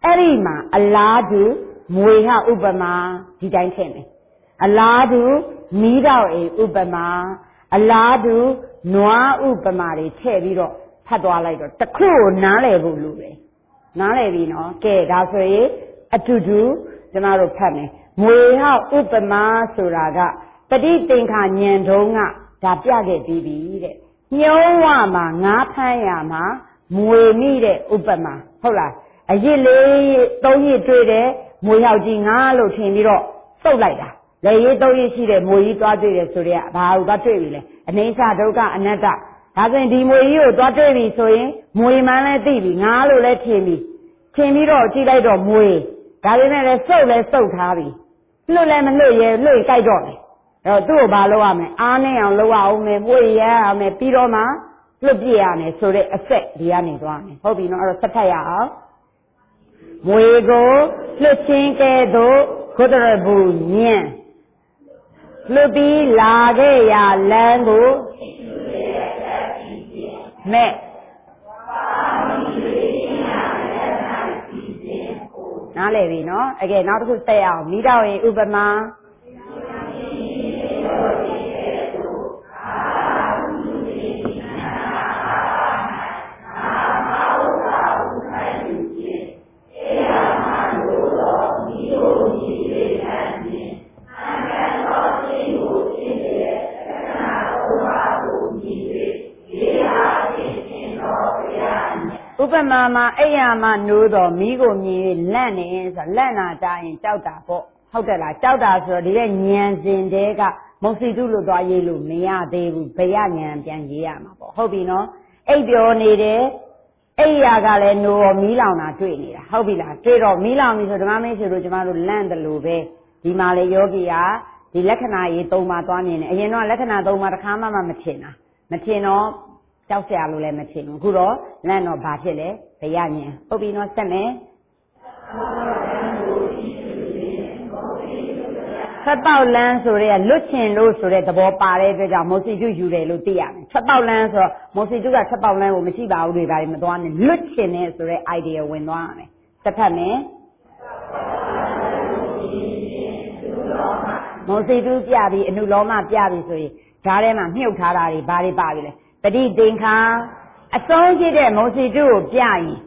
Erima aladu mueha upama didang teme. Aladu nidao e upama aladu noa upama de tebiro padwa like the crew nale bulu. Nale vino ke gaswe atudu jamaro pame. Mueha upama suraga. Padi tinka nyendonga tapyage bibi de. Nyowa ma ngapaya ma muemi de upama. Hola. A year don't ye trade it, Muyaji Nalo Timiro, so like that. Lay don't ye see the Muyi Dodge Surya, Bao Dottery, and Nasa Doga another. Hasn't the Muyu Dottery so in Muyman Divi, Nalo let Timmy. Timiro, Tilato Mui. Galina so heavy. No lemon, no ye, no Kaidon. Do Baloame, Anne and Loa, me, Muya, me, Piroma, Lubiane, so they affect the Annie one. Hope you know a satire. Muego, Luchin Kedo, Codrabu, Nien. Lubi, Lagea, Lango, Me. Now, Levi, no? Again, not to stay out. Meet out in Ubama. Upamama, Ayama, Nudo, Migo, Lenny, Lena dying, Chowda, Hotela, Chowda, so the Yans in Dega, Mosidu, Doyelu, Mia, Devu, Bayan, Yama, Hobino, Abio needed, Ayagale, no, Milana, Twinny, Hobila, Trade of Milan is the Mami, Rujamano, Land, the Lube, the Male Yogia, the Lekana, Toma, and you know, Lekana, Doma, Kama, Matino. Chelsea Alule Machine, Guro, Lano Batile, Payania, Obino Seme. Sabao lands or a looking loose or at the ball parade, mostly do you, Lutia. Sabao lands or mostly do a Sabao land with Michiba, Madonna, looking is the idea when one. Sapame mostly do Piabi and Nuloma Piabi, Garema, Hill Carari, Bari Babile. Padi Dinka, a song did mostly do Piai.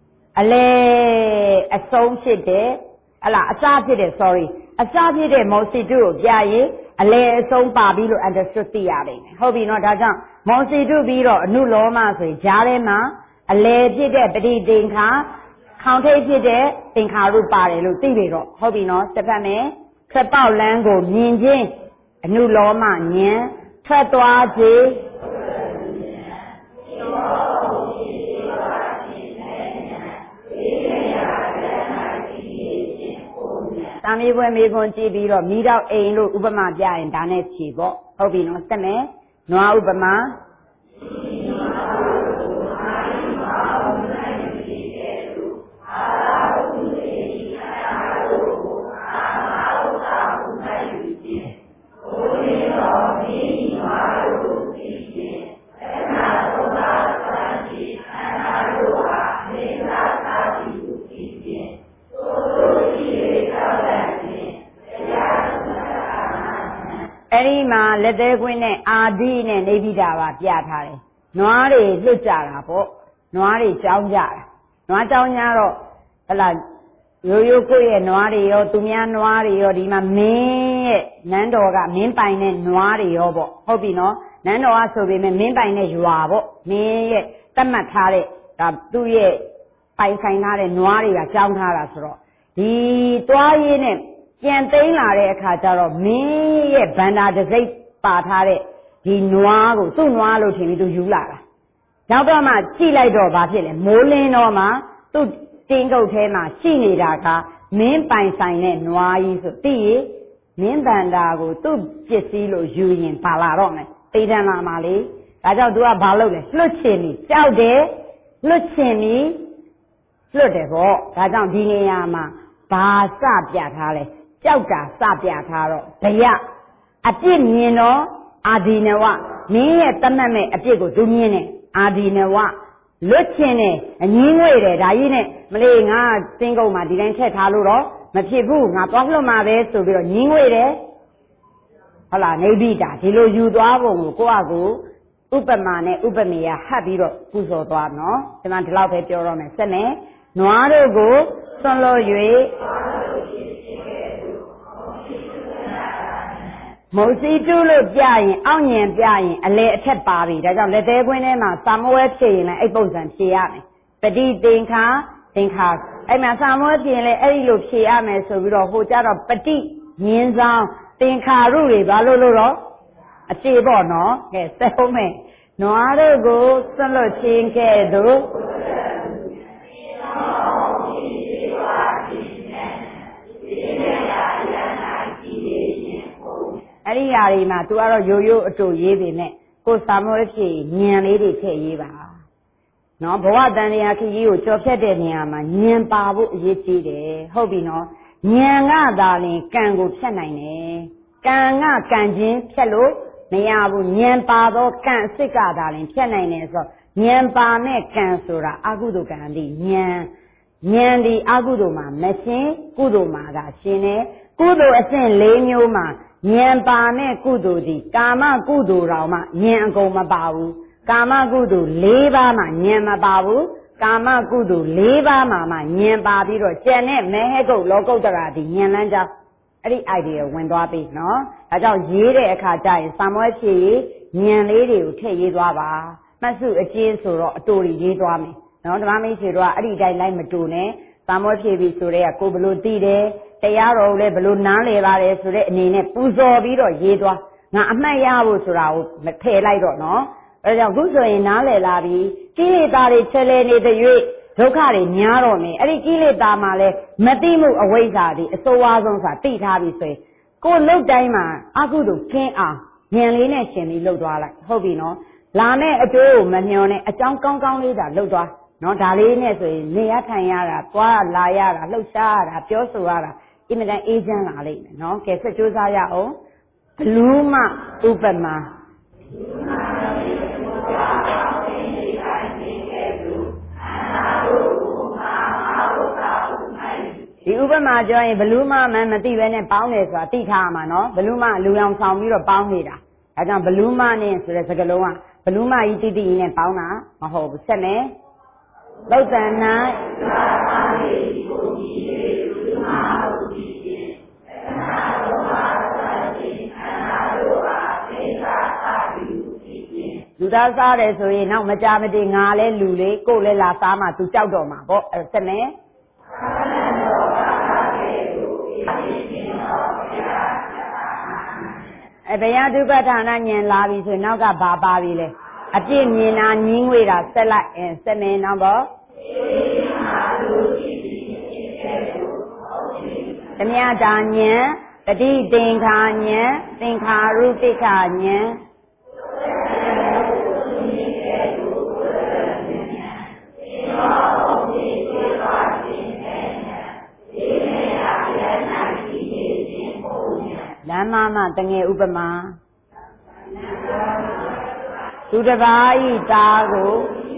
A song shit there, a sapid, sorry. A sapid mostly do Piai, a lay song Babilo and the Sustiari. Hobby not a jump. Mostly do Biro, new Loma, Jarema, a lay did Padi Dinka, County did Dinka Rupari, Lutibiro. Hobby not, Stepane, Crepao Lango, Ninjin, a new Loma, Nien, Tretwaji. Sami when we go to Biro, meet out a look Ubama and Danet Chibo, Hobino Seme, Noa Ubama. Erima, let the winner Adin and Evidava Piatare. Noari Luchara, Noari Chauja, Noatanyaro, Yoyoko, Noari, or Tumia Noari, or Dima Me, Nandoga, Mimpine, Noari, Obo, Hobino, Nando also be Mimpine Juavo, Me, Tamatare, Tuye, Paisanare, Noari, a Chauhara. The Toyin. Can't they not a cataro, me, a banda de Zay Patare, the Noago, two Noalo to Yulara. Now, Dama, Chilaido Batile, Molin Oma, to Tingo Tema, Chinidaka, Min Pine Sign, Noai, Tea, Min Bandago, two Jesilo, Julian, Palarone, Pedana Mali, I don't do a balloon, Luchini, Luchini, Lutevo, I don't Dinayama, Basa Piatale. Chauka, Sapiataro, Paya, a Timino, Adinawa, me at Tamame, a Pigo, Dumine, Adinawa, Luchine, and Yinway, Diane, မလေးငါသင်္ကုန်းမှာဒီတိုင်းထည့်ထားလို့တော့မဖြစ်ဘူးငါသွားလွတ်မှာပဲဆိုပြီးတော့ညင်းငွေတယ်ဟုတ်လားနေပိတာဒီလိုယူသွားပုံကိုကိုယ့်အကူဥပမာနဲ့ဥပမေယဟပ်ပြီးတော့ပူဇော်သွားနော်ဒီမှာဒီလောက်ပဲပြောတော့မယ်ဆက်မယ်နွားတို့ကိုဆွန့်လွတ်၍မုတ်စီတုလို့ပြရင်အောင့်ညင်ပြရင်အလေအထက်ပါပြီဒါကြောင့်လက်သေးကွင်းထဲမှာစာမွဲဖြည့်ရင်လည်းအဲ့ပုံစံဖြည့်ရမယ်ပฏิသင်္ခါသင်္ခါအဲ့မှာစာမွဲဖြည့်ရင်လည်းအဲ့ဒီလိုဖြည့်ရမယ်ဆိုပြီးတော့ဟိုကြတော့ပฏิမြင်းဆောင်သင်္ခါရုတွေဘာလို့လို့တော့အကျေပေါ့နော်ကဲဆက်ဟုတ်မယ်နွားတို့ကိုဆွန့်လွတ်ခြင်းကဲ့သို့အဲ့ဒီຢာတွေမှာ तू ကတော့ရိုးရိုးအတူရေးပေမဲ့ကိုစာမွေးဖြည့်ညံလေးတွေထည့်ရေးပါနော်ဘဝတန်တရားခကြီးကိုကြော်ဖြတ်တဲ့နေရာမှာညံပါဖို့အရေးကြီးတယ်ဟုတ်ပြီနော်ညံကသာလင်ကံကိုဖြတ်နိုင်တယ်ကံကကံချင်းဖြတ်လို့မရဘူးညံပါသောကံအစ်စ်ကသာလင်ဖြတ်နိုင်တယ်ဆိုတော့ညံပါမဲ့ကံဆိုတာအကုသိုလ်ကံဒီညံဒီအကုသိုလ်မှာမရှင်းကုသိုလ်မှာကရှင်းတယ်ကုသိုလ်အဆင့်၄မျိုးမှာဉာဏ်ပါနဲ့ကုသိုလ်ဒီကာမကုသိုလ်တော်မှဉာဏ်အကုန်မပါဘူးကာမကုသိုလ်၄ပါးမှဉာဏ်မပါဘူးကာမကုသိုလ်၄ပါးမှဉာဏ်ပါပြီးတော့ကျန်တဲ့မဲဟဲကုတ်လောကုတ္တရာဒီဉာဏ်လမ်းကြောင်းအဲ့ဒီ idea ဝင်သွားပြီနော်ဒါကြောင့်ရေးတဲ့အခါကျရင်စာမွဲဖြည့်ဉာဏ်လေးတွေကိုထည့်ရေးသွားပါမှတ်စုအကျဉ်းဆိုတော့အတူတူရေးသွားမယ်နော်ဓမ္မမိတ်ဆွေတို့ကအဲ့ဒီတိုင်းလိုက်မတူနဲ့စာမွဲဖြည့်ပြီးဆိုတဲ့ကကိုဘလို့သိတယ်တရားတော်လည်းဘလို့နားလေပါတယ်ဆိုတဲ့အနေနဲ့ပူဇော်ပြီးတော့ရေးသွားငါအမှတ်ရဖို့ဆိုတာကိုမထည့်လိုက်တော့နော်အဲဒါကြောင့်ခုဆိုရင်နားလေလာပြီးကိလေသာတွေချဲလဲနေတဲ့၍ဒုက္ခတွေများတော့မယ်အဲ့ဒီကိလေသာမှလည်းမသိမှုအဝိဇ္ဇာတွေအစိုးဝါးဆုံးဆိုတာသိထားပြီဆိုရင်ကိုယ်လုတ်တိုင်းမှာအကုသိုလ်ခင်းအောင်ဉာဏ်လေးနဲ့ရှင်ပြီးလုတ်သွားလိုက်ဟုတ်ပြီနော်လာမယ့်အကျိုးကိုမမျှော်နဲ့အကြောင်းကောင်းကောင်းလေးသာလုတ်သွားနော်ဒါလေးနဲ့ဆိုရင်နေရထိုင်ရတာသွားလာရတာလှုပ်ရှားရတာပြောဆိုရတာအင်မတန်အေးချမ်းလာလိမ့်မယ်နော်ကဲဆက်ကြိုးစားရအောင်ဘလူးမဥပမာဒီဥပမာပြောရင်ဘလူးမမှန်မသိပဲနဲ့ပေါင်းတယ်ဆိုတာသိထားရမှာနော်ဘလူးမလူရောင်ဆောင်ပြီးတော့ပေါင်းနေတာဒါကြောင့်ဘလူးမနဲ့ဆိုတဲ့စကားလုံးကဘလူးမကြီးတိတိနဲ့ပေါင်းတာမဟုတ်ဘူးဆက်မယ်သုတ်တန်၌လူသားစားတယ်ဆိုရင်နောက်မကြမတည်ငါလဲလူလေးကိုယ်လဲလာစားမှသူကြောက်တော့မှာပေါ့အဲ့ဆက်မယ်ဘုရားဒုက္ခဌာနဉာဏ်လာပြီဆိုရင်နောက်ကဘာပါပြီလဲအပြစ်မြင်တာညင်းငွေတာဆက်လိုက်ဆက်မယ်နောက်ပေါ့ဓမြတာဉာဏ်ပฏิသင်္ခါဉာဏ်သင်္ခါရုပ္ပခာဉာဏ်လမ်းမတငယ်ဥပမာသူတစ်ပါးဤသားကို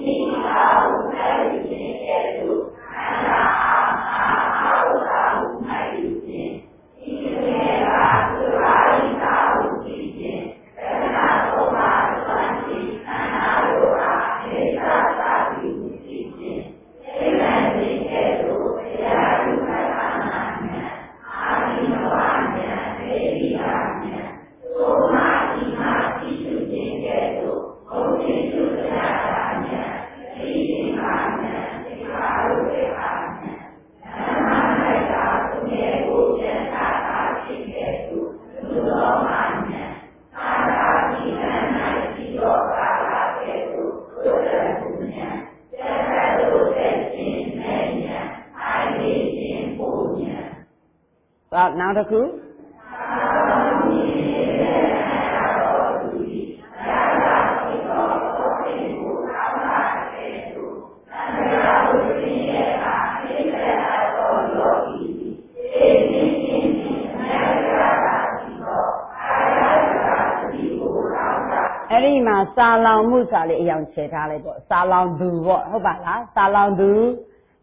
နောက်တစ်ခုအဲ့ဒီမှာစာလောင်မှုစာလေးအယောင်ချေထားလိုက်ပေါ့စာလောင်သူပေါ့ဟုတ်ပါလားစာလောင်သူ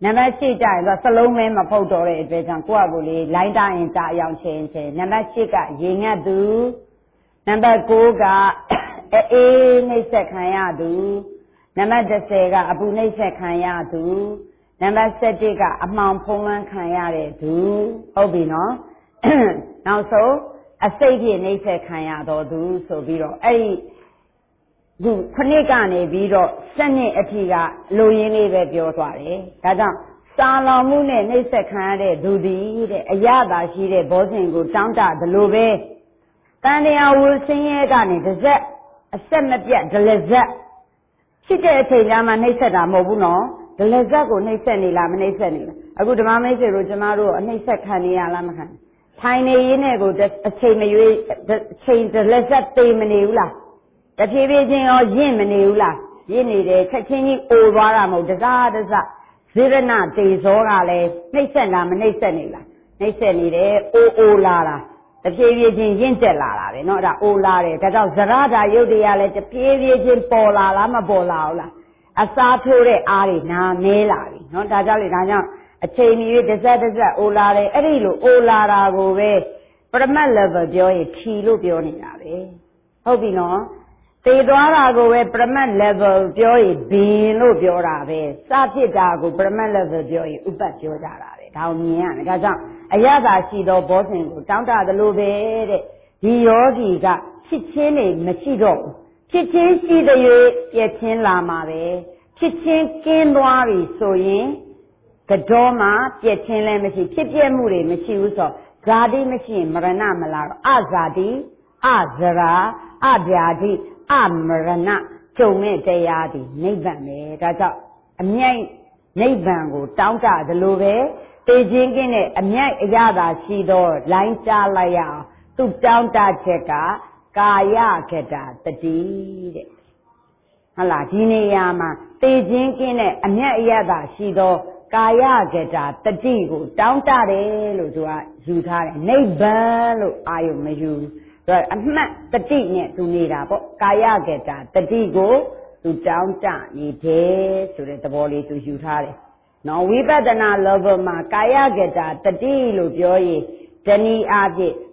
နံပါတ်8ကျရင်တော့စလုံးမဲမဖုတ်တော့တဲ့အတွက်ကြောင့်ကိုယ့်အကူလေးလိုင်းတိုင်းကြအယောင်ချင်းနံပါတ်8ကရေငတ်သူနံပါတ်9ကအေးနှိမ့်ဆက်ခံရသူနံပါတ်10ကအပူနှိမ့်ဆက်ခံရသူနံပါတ်17ကအမှောင်ဖုံးလွှမ်းခံရတဲ့သူဟုတ်ပြီနော်နောက်ဆုံးအစိတ်ဖြင့်နှိမ့်ဆက်ခံရတော်သူဆိုပြီးတော့အဲ့ဒီခုခုနှစ်ကနေပြီးတော့7နှစ်အထိကလူရင်းလေးပဲပြောသွားတယ်ဒါကြောင့်စာလောင်မှုနဲ့နှိမ့်ဆက်ခံရတဲ့သူသည်တဲ့အရသာရှိတဲ့ဘောဇင်ကိုတောင်းတသလိုပဲတန်တရားဝဆင်းရဲကနေတစ်စက်အဆက်မပြတ်ဒလဇက်ဖြစ်တဲ့အချိန်ကျမှနှိမ့်ဆက်တာမဟုတ်ဘူးနော်ဒလဇက်ကိုနှိမ့်ဆက်နေလားမနှိမ့်ဆက်နေလားအခုဓမ္မမိတ်ဆွေတို့ကျမတို့အနှိမ့်ဆက်ခံနေရလားမခံထိုင်နေရင်းနဲ့ကိုအချိန်မရွေးအချိန်ဒလဇက်သိမနေဘူးလားတဖြည်းဖြည်းချင်းရောရင့်မနေဘူးလားရင့်နေတယ်ချက်ချင်းကြီးအိုသွားတာမဟုတ်တစားတစားဇေရဏတေဇောကလည်းနှိမ့်ဆက်လားမနှိမ့်ဆက်နေလားနှိမ့်ဆက်နေတယ်အိုလာတာတဖြည်းဖြည်းချင်းရင့်တက်လာတာပဲเนาะအဲ့ဒါအိုလာတယ်ဒါကြောင့်ဇရတာယုတ်တရားလည်းတဖြည်းဖြည်းချင်းပေါ်လာလားမပေါ်လာဘူးလားအစားထိုးတဲ့အားတွေနာမဲလာပြီเนาะဒါကြောင့်လေဒါကြောင့်အချိန်ကြီးတစ်စက်အိုလာတယ်အဲ့ဒီလိုအိုလာတာကိုပဲပရမတ် level ပြောရင်ထီလို့ပြောနေတာပဲဟုတ်ပြီเนาะသိသွားတာကိုပဲပရမတ် level ပြောရင်ဘင်းလို့ပြောတာပဲစဖြစ်တာကိုပရမတ် level ပြောရင်ဥပတ်ပြောကြတာပဲဒါကိုမြင်ရတယ်ဒါကြောင့်အရသာရှိသောဘောဇင်ကိုတောင်းတသလိုပဲတဲ့ဒီယောဂီကဖြစ်ချင်းနေမရှိတော့ဘူးဖြစ်ချင်းရှိတဲ့၍ပြည့်ချင်းလာမှာပဲဖြစ်ချင်းကင်းသွားပြီဆိုရင်ကတော့မှပြည့်ချင်းလည်းမရှိဖြစ်ပြမှုတွေမရှိဘူးဆိုဇာတိမရှိရင်မရဏမလာတော့အဇာတိအဇရာအဗျာတိအမရဏကျုံတဲ့တရားဒီနိဗ္ဗာန်ပဲဒါကြောင့်အမြိုက်နိဗ္ဗာန်ကိုတောင်းတသလိုပဲသိချင်းကင်းတဲ့အမြိုက်အရသာရှိသောလိုင်းကြားလိုက်ရအောင်သူတောင်းတချက်ကကာယကတာတတိတဲ့ဟုတ်လားဒီနေရာမှာသိချင်းကင်းတဲ့အမြိုက်အရသာရှိသောကာယကတာတတိကိုတောင်းတတယ်လို့သူကယူထားတယ်နိဗ္ဗာန်လို့အာယုမယူအမှတ်တတိနဲ့သူနေတာပေါ့ကာယကတာတတိကိုသူတောင်းတနေတယ်ဆိုတဲ့သဘောလေးသူယူထားတယ်နော်ဝိပဿနာ level မှာကာယကတာတတိလို့ပြောရင်တဏီအားဖြင့်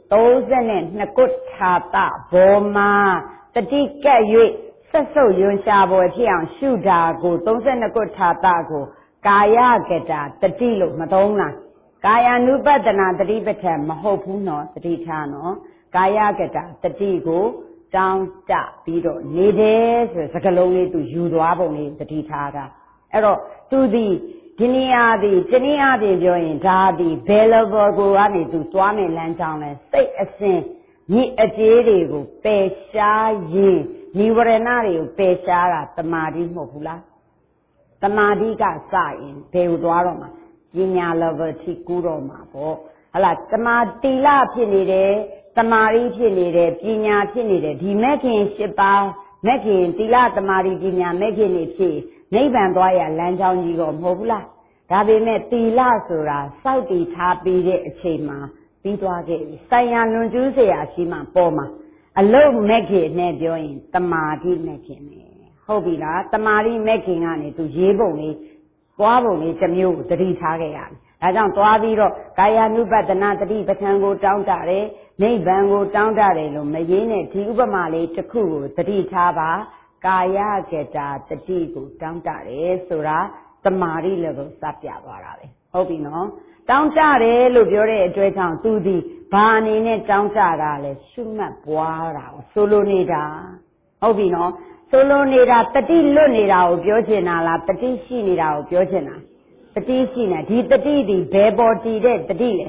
32ခုထာတဘောမှာတတိကပ်၍ဆက်စုပ်ယွန်ရှာပေါ်ဖြစ်အောင်ရှုတာကို32ခုထာတကိုကာယကတာတတိလို့မသုံးလားကာယ ानु ပတနာတတိပဋ္ဌာန်မဟုတ်ဘူးနော်တတိထားနော်ကာယကတာတတိကိုတောင်းတပြီးတော့နေတယ်ဆိုစကလုံးလေးသူယူသွားပုံလေးတတိထားတာအဲ့တော့သူဒီနေရာဒီတနည်းအားဖြင့်ပြောရင်ဒါဒီ level ကိုကနေသူသွားမယ်လမ်းကြောင်းလဲစိတ်အစဉ်မြစ်အကျေးတွေကိုပယ်ရှားရင်និဝရဏတွေကိုပယ်ရှားတာတမာတိမဟုတ်ဘူးလားတမာတိကစရင်ဘယ်ကိုသွားတော့မှာပညာ level ထိကူးတော့မှာပေါ့ဟလာတမာတိလဖြစ်နေတယ်တမာရီဖြစ်နေတယ်ပညာဖြစ်နေတယ်ဒီမဲ့ခင်7ပါးမဲ့ခင်တိလတမာရီပညာမဲ့ခင်နေဖြစ်နိဗ္ဗာန်သွားရလမ်းကြောင်းကြီးတော့မဟုတ်ဘူးလားဒါပေမဲ့သီလဆိုတာစောင့်တည်ထားပြီးတဲ့အချိန်မှာပြီးသွားခဲ့ပြီဆိုင်ရာလွန်ကျူးเสียရှိမှပေါ်မှာအလုံးမဲ့ခင်နဲ့ပြောရင်တမာတိမဲ့ခင်ပဲဟုတ်ပြီလားတမာတိမဲ့ခင်ကနေသူရေးပုံလေးသွားပုံလေးတစ်မျိုးသတိထားခဲ့ရတယ်ဒါကြောင့်သွားပြီးတော့ကာယ ानु ပတနာတတိပဋ္ဌာန်ကိုတောင်းတတယ်နိဗ္ဗာန်ကိုတောင်းတတယ်လို့မရင်းနဲ့ဒီဥပမာလေးတစ်ခုကိုသတိထားပါကာယကတာတတိကိုတောင်းတတယ်ဆိုတာတမာရီလည်းကိုစပြသွားတာပဲဟုတ်ပြီနော်တောင်းတတယ်လို့ပြောတဲ့အတွက်ကြောင့်သူဒီဘာအနေနဲ့တောင်းတတာလဲရှုမှတ်ပွားတာကိုဆိုလိုနေတာဟုတ်ပြီနော်ဆိုလိုနေတာတတိလွတ်နေတာကိုပြောချင်တာလားတတိရှိနေတာကိုပြောချင်တာတတိရှိနေဒီတတိဒီဘယ်ပေါ်တည်တဲ့တတိလဲ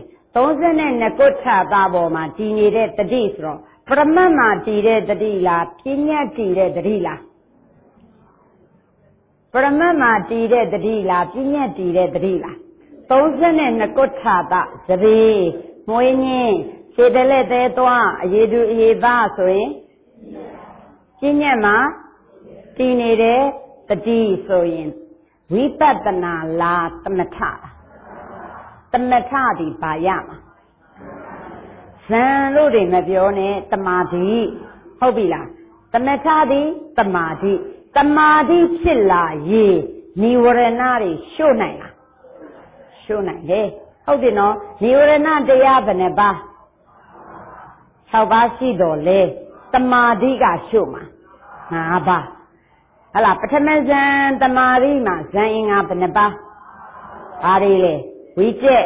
32ခုထာတာပေါ်မှာတည်နေတဲ့တတိဆိုတော့ပရမတ်မှာတည်တဲ့တတိလားပညာတည်တဲ့တတိလားပရမတ်မှာတည်တဲ့တတိလားပညာတည်တဲ့တတိလား32ခုထာတာသတိမွေးညင်းခြေတလက်သေးသွားအရေးတူအရေးပါဆိုရင်ပညာမှာတည်နေတဲ့တတိဆိုရင်ဝိပဿနာလားသမထသမထဒီဘာရမှာဇန်လို့တွေမပြောနဲ့တမာတိဟုတ်ပြီလားသမထဒီတမာတိဖြစ်လာရင်និဝရဏတွေရှုနိုင်လားရှုနိုင်တယ်ဟုတ်တယ်နော်နိဝရဏတရားဘယ်နှပါ6ပါးရှိတော်လေတမာတိကရှုမှာ5ပါးဟလာပထမဇန်တမာတိမှာဇန်အင်္ဂါဘယ်နှပါဘာတွေလဲဝိကျက်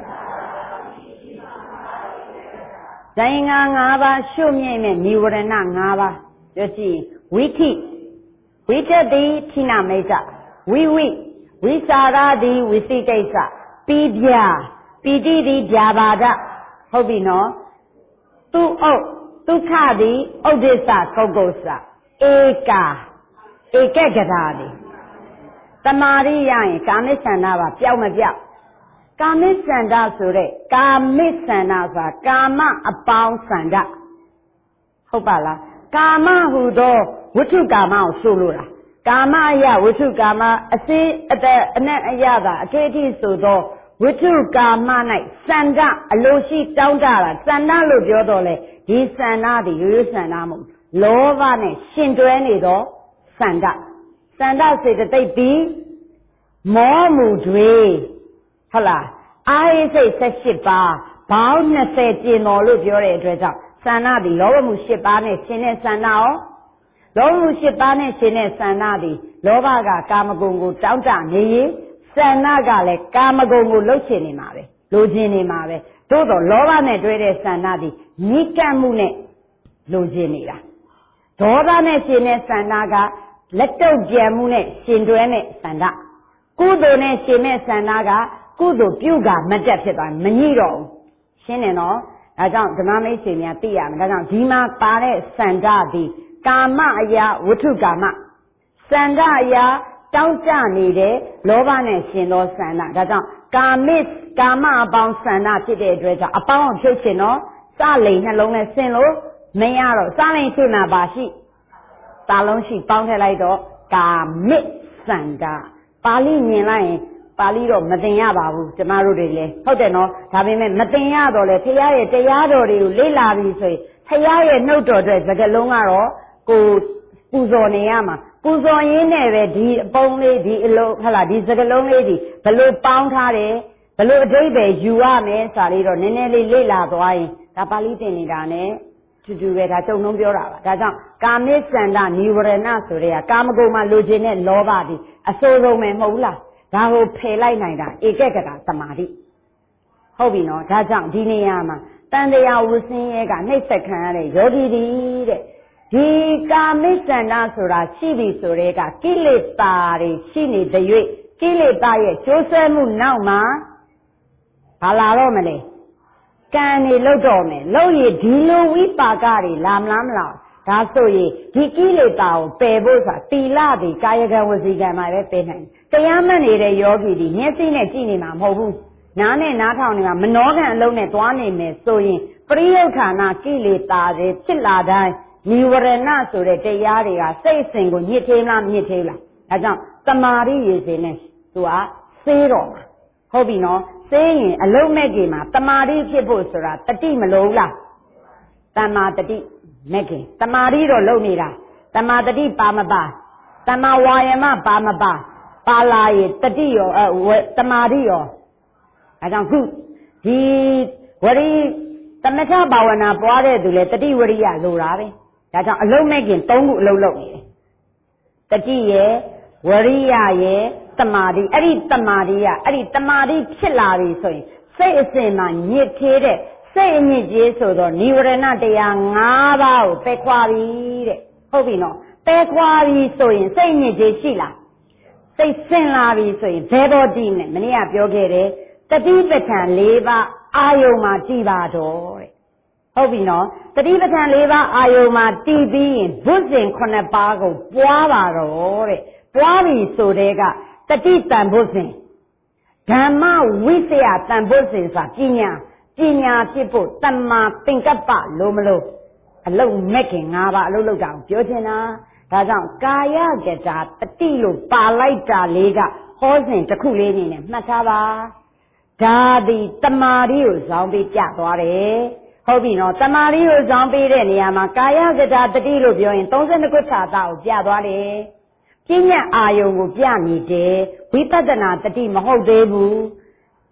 ဇန်အင်္ဂါ5ပါးရှုမြင့်နဲ့နိဝရဏ5ပါးပြောကြည့်ဝိထိဝိကျက်တိထိနာမိတ်္တဝိဝိစာရတိဝိသိကိစ္စပိပြပီတိတိဗျာပါဒဟုတ်ပြီနော်သူဥဒုက္ခတိဥဒိစ္စကုက္ကုစဧကကထာတိတမာရိယရင်ကာမိသန္တာပါပျောက်မပျောက်ကာမိသန္တာဆိုတဲ့ကာမိသန္တာဆိုတာကာမအပေါင်းသန္တာဟုတ်ပါလားကာမဟူသောဝိထုကာမကိုဆိုလိုတာကာမအယဝိထုကာမအစေအသက်အနက်အယတာအထေအထိဆိုသောဝိထုကာမ၌စန္ဒအလိုရှိတောင်းတတာစန္ဒလို့ပြောတော့လေဒီစန္ဒသည်ရိုးရိုးစန္ဒမဟုတ်လောဘနဲ့ရှင်တွဲနေသောစန္ဒစေတသိက်ပြီးမောမှုတွေဟုတ်လားအာဟိစိတ်18ပါးဘောင်း20ကျင်တော်လို့ပြောတဲ့အတွက်ကြောင့်စန္ဒသည်လောဘမှု7ပါးနဲ့ရှင်တဲ့စန္ဒရောလောဘမှု7ပါးနဲ့ရှင်တဲ့စန္ဒသည်လောဘကကာမဂုဏ်ကိုတောင်းတနေရင်စန္ဒကလည်းကာမဂုဏ်ကိုလှုပ်ရှင်နေမှာပဲလိုချင်နေမှာပဲသို့တော့လောဘနဲ့တွဲတဲ့စန္ဒသည်နိကတ်မှုနဲ့လိုချင်နေတာဒေါသနဲ့ရှင်တဲ့စန္ဒကလက်တုပ်ကြံမှုနဲ့ရှင်တွဲတဲ့စန္ဒကုသိုလ်နဲ့ရှင်တဲ့စန္ဒကကုသိုလ်ပြုကမတ်တက်ဖြစ်သွားမညှိတော့ဘူးရှင်းတယ်နော်ဒါကြောင့်ဓမ္မမိတ်ဆွေများသိရမယ်ဒါကြောင့်ဒီမှာပါတဲ့စန္ဒသည်ကာမအရာဝိထုကာမစန္ဒအရာတောင်းကြနေတဲ့လောဘနဲ့ရှင်သောစန္ဒဒါကြောင့်ကာမအပေါင်းစန္ဒဖြစ်တဲ့အတွက်ကြောင့်အပေါင်းဖြုတ်ရှင်တော့စလိန်နှလုံးနဲ့ဆင်လို့မရတော့စလိန်ရှိမှပါရှိတာလုံးရှိပေါင်းထည့်လိုက်တော့ကာမိစန္ဒပါဠိမြင်လိုက်ရင်ပါဠိတော့မသင်ရပါဘူးကျမတို့တွေလည်းဟုတ်တယ်နော်ဒါပေမဲ့မသင်ရတော့လေဖရာရဲ့တရားတော်တွေကိုလေ့လာပြီးဆိုရင်ဖရာရဲ့နှုတ်တော်အတွက်စကားလုံးကတော့ကိုပူဇော်နေရမှာပူဇော်ရင်းနဲ့ပဲဒီအပုံးလေးဒီအလုံးဟုတ်လားဒီစကားလုံးလေးဒီဘလို့ပေါင်းထားတယ်ဘလို့အဓိပ္ပာယ်ယူရမယ်ဆိုတာလေးတော့နည်းနည်းလေးလေ့လာသွားရင်ဒါပါဠိသင်နေတာနဲ့တူပဲဒါကြုံလုံးပြောတာပါဒါကြောင့်ကာမိစန္ဒနိဝရဏဆိုတဲ့ကာမဂုဏ်မှာလိုချင်တဲ့လောဘဒီအစိုးဆုံးပဲမဟုတ်ဘူးလားဒါကိုဖယ်လိုက်နိုင်တာဧကကတာသမာဓိဟုတ်ပြီနော်ဒါကြောင့်ဒီနေရာမှာတန်တရားဝဆင်းရဲကနှိမ့်ဆက်ခံရတဲ့ယောဂီဒီတဲ့ဒီကာမိစန္ဒဆိုတာရှိပြီဆိုတဲ့ကကိလေသာတွေရှိနေတဲ့၍ကိလေသာရဲ့ကျိုးဆွဲမှုနောက်မှာဘာလာတော့မလဲကံနေလောက်တော့မယ်လောက်ရဒီလိုဝိပါကတွေလာမလားမလားဒါဆိုရင်ဒီကိလေသာကိုပယ်ဖို့ဆိုတာတီလတွေကာယကံဝစီကံမှာပဲပယ်နိုင်တယ်တရားမှတ်နေတဲ့ယောဂီဒီမျက်စိနဲ့ကြည့်နေမှာမဟုတ်ဘူးနားနဲ့နားထောင်နေမှာမနောကံအလုံးနဲ့သွားနေမယ်ဆိုရင်ပရိယုခာနာကိလေသာတွေဖြစ်လာတိုင်းနိဝရဏဆိုတဲ့တရားတွေကစိတ်စဉ်ကိုညစ်သေးလားမညစ်သေးလားဒါကြောင့်တမာရိရေစင်နဲ့သူကစေးတော့မှာဟုတ်ပြီနော်စေးရင်အလုံးမဲ့ကြီးမှာတမာရိဖြစ်ဖို့ဆိုတာတတိမလို့လားတမာတတိမဲ့ခင်တမာရိတော့လုံနေတာတမာတတိပါမပါတမာဝါယမပါမပါပါလာရင်တတိရောတမာရိရောအဲကြောင့်ခုဒီဝရိသမထဘာဝနာပွားတဲ့သူလေတတိဝရိယလိုတာပဲဒါကြောင့်အလုံးမဲ့ခင်၃ခုအလုံးလုံးနေတယ်တတိရဲ့ဝရိယရဲ့တမာတိအဲ့ဒီတမာတိကအဲ့ဒီတမာတိဖြစ်လာပြီဆိုရင်စိတ်အစဉ်မှာညစ်သေးတဲ့စိတ်အညစ်ကြေးဆိုတော့နိဝရဏတရား၅ပါးကိုပယ်ခွာပြီတဲ့ဟုတ်ပြီနော်ပယ်ခွာပြီဆိုရင်စိတ်ညစ်ကြေးရှိလားစိတ်ဆင်လာပြီဆိုရင်ဘယ်တော့တည်နဲ့မနေ့ကပြောခဲ့တယ်တတိပဋ္ဌာန်၄ပါးအာယုံမှာတည်ပါတော့တဲ့ဟုတ်ပြီနော်တတိပဋ္ဌာန်၄ပါးအာယုံမှာတည်ပြီးရင်ဘုဇင်9ပါးကိုပွားပါတော့တဲ့ပွားပြီဆိုတဲ့ကတတိတန်ဘုဇင်ဓမ္မဝိသယတန်ဘုဇင်ဆိုတာပညာဖြစ်ဖို့တမ္မာသင်္ကပ္ပလို့မလို့အလုံးမဲ့ခင်၅ပါးအလုံးလောက်တာကိုပြောချင်တာဒါကြောင့်ကာယကတာတတိလို့ပါလိုက်တာလေးကဟောစဉ်တစ်ခုလေးနေနဲ့မှတ်ထားပါဒါသည်တမာရီကိုဇောင်းပြီးပြသွားတယ်ဟုတ်ပြီနော်တမာရီကိုဇောင်းပေးတဲ့နေရာမှာကာယကတာတတိလို့ပြောရင်32ခုသာတာကိုပြသွားတယ်ပညာအာယုံကိုပြနေတယ်ဝိပဿနာတတိမဟုတ်သေးဘူး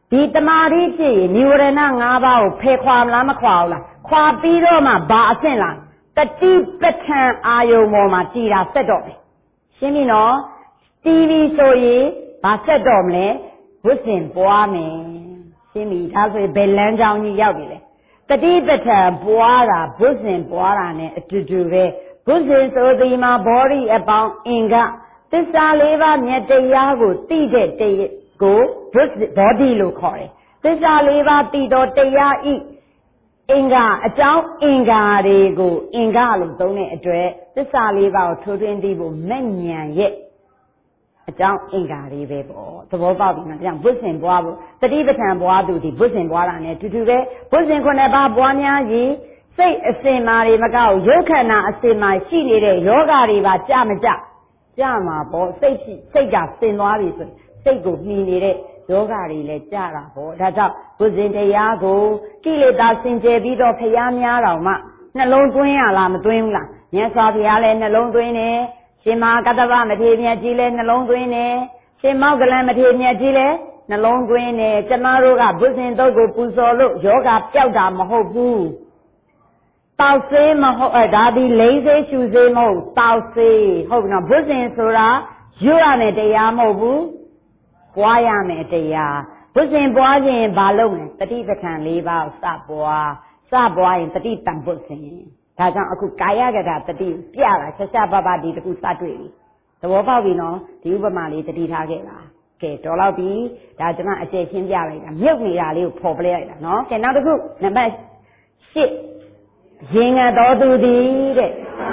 ဒီတမာတိဖြစ်ရင်និဝရဏ၅ပါးကိုဖယ်ခွာမလားမခွာဘူးလားခွာပြီးတော့မှဘာအဆင့်လားတတိပဋ္ဌာန်အာယုံပေါ်မှာကြည်တာဆက်တော့မယ်ရှင်းပြီနော်တီဗီဆိုရင်ဘာဆက်တော့မလဲဝိဇ္ဇင်ပွားမယ်ရှင်းပြီဒါဆိုရင်ဘယ်လမ်းကြောင်းကြီးရောက်ပြီလဲတတိပဋ္ဌာန်ပွားတာဝိဇ္ဇင်ပွားတာနဲ့အတူတူပဲဝိဇ္ဇင်ဆိုဒီမှာဘောဓိအပေါင်းအင်္ဂသစ္စာ၄ပါးမြတ်တရားကိုသိတဲ့တရားကိုဘောဓိလို့ခေါ်တယ်သစ္စာ၄ပါးသိတော့တရားဤအင်္ဂါအကြောင်းအင်္ဂါတွေကိုအင်္ဂါလို့သုံးတဲ့အတွက်သစ္စာ၄ပါးကိုထိုးထွင်းသိဖို့မဲ့ဉာဏ်ရဲ့အကြောင်းအင်္ဂါတွေပဲပေါ့သဘောပေါက်ပြီနော်ဒါကြောင့်ဘုဇင်ပွားဖို့တတိပဋ္ဌာန်ပွားသူဒီဘုဇင်ပွားတာနဲ့တူတူပဲဘုဇင်9ပါးပွားများရင်စိတ်အစင်မာတွေမကောက်ရုပ်ခန္ဓာအစင်မာရှိနေတဲ့ယောဂတွေပါကြမကြမှာပေါ့စိတ်ကစင်သွားပြီဆိုစိတ်ကိုမှီနေတဲ့ယောဂတွေလည်းကြတာပေါ့ဒါကြောင့်ဘုဇင်တရားကိုကိလေသာစင်ကြယ်ပြီးတော့ဖျားများတော်မှနှလုံးသွင်းရလားမသွင်းဘူးလားမြတ်စွာဘုရားလည်းနှလုံးသွင်းတယ်ရှင်မကတ္တဗမထေရမြတ်ကြီးလည်းနှလုံးသွင်းတယ်ရှင်မောက္ကလန်မထေရမြတ်ကြီးလည်းနှလုံးသွင်းတယ်ကျမတို့ကဘုဇင်တုတ်ကိုပူဇော်လို့ယောဂပျောက်တာမဟုတ်ဘူးတောက်ဆေးမဟုတ်ဒါဒီလိမ့်ဆေးရှူဆေးမဟုတ်တောက်ဆေးဟုတ်ပြီနော်ဘုဇင်ဆိုတာရွတ်ရမယ်တရားမဟုတ်ဘူးပွားရမယ်တရားဘုဇင်ပွားခြင်းဘာလုပ်မလဲတတိပဋ္ဌာန်၄ပါးစပွားရင်တတိတံဘုဇင်ဒါကြောင့်အခုကာယကတာတတိပြတာဆက်ပပဒီတခုစတွေ့ပြီသဘောပေါက်ပြီနော်ဒီဥပမာလေးတတိထားခဲ့ပါကဲတော်တော့ပြီဒါကျွန်မအကျယ်ရှင်းပြလိုက်တာမြုပ်နေတာလေးကိုဖော်ပြလိုက်တာနော်ကဲနောက်တစ်ခုနံပါတ်၈ရင်ငတ်တော်သူသည်တဲ့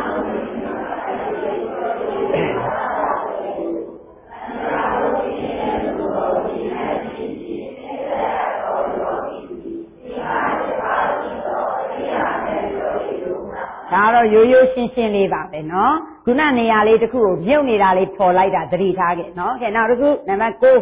ဒါတော့ရိုးရိုးရှင်းရှင်းလေးပါပဲเนาะခုနနေရာလေးတစ်ခုကိုမြုပ်နေတာလေးပေါ်လိုက်တာသတိထားခဲ့เนาะကဲနောက်တစ်ခုနံပါတ်9